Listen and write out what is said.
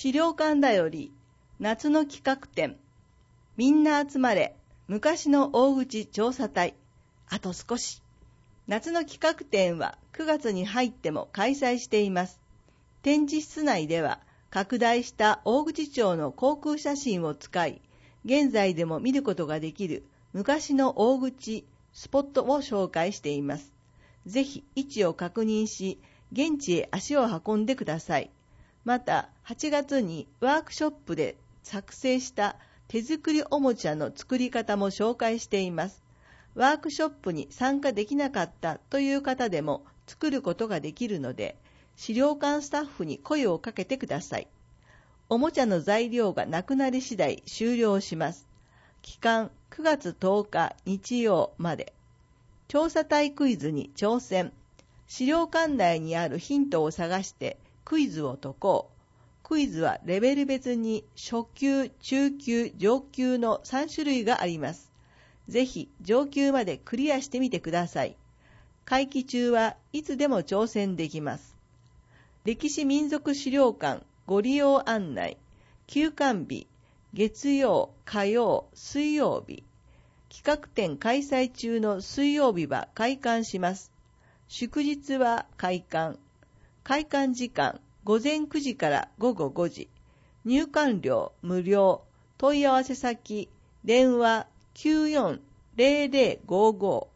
資料館だより夏の企画展、みんな集まれ昔の大口調査隊、あと少し。夏の企画展は9月に入っても開催しています。展示室内では拡大した大口町の航空写真を使い、現在でも見ることができる昔の大口スポットを紹介しています。ぜひ位置を確認し、現地へ足を運んでください。また、8月にワークショップで作成した手作りおもちゃの作り方も紹介しています。ワークショップに参加できなかったという方でも作ることができるので、資料館スタッフに声をかけてください。おもちゃの材料がなくなり次第終了します。期間9月10日日曜まで。調査隊クイズに挑戦。資料館内にあるヒントを探してクイズを解こう。クイズはレベル別に初級、中級、上級の3種類があります。ぜひ上級までクリアしてみてください。会期中はいつでも挑戦できます。歴史民俗資料館ご利用案内。休館日、月曜、火曜、水曜日。企画展開催中の水曜日は開館します。祝日は開館。開館時間、午前9時から午後5時。入館料無料。問い合わせ先、電話940055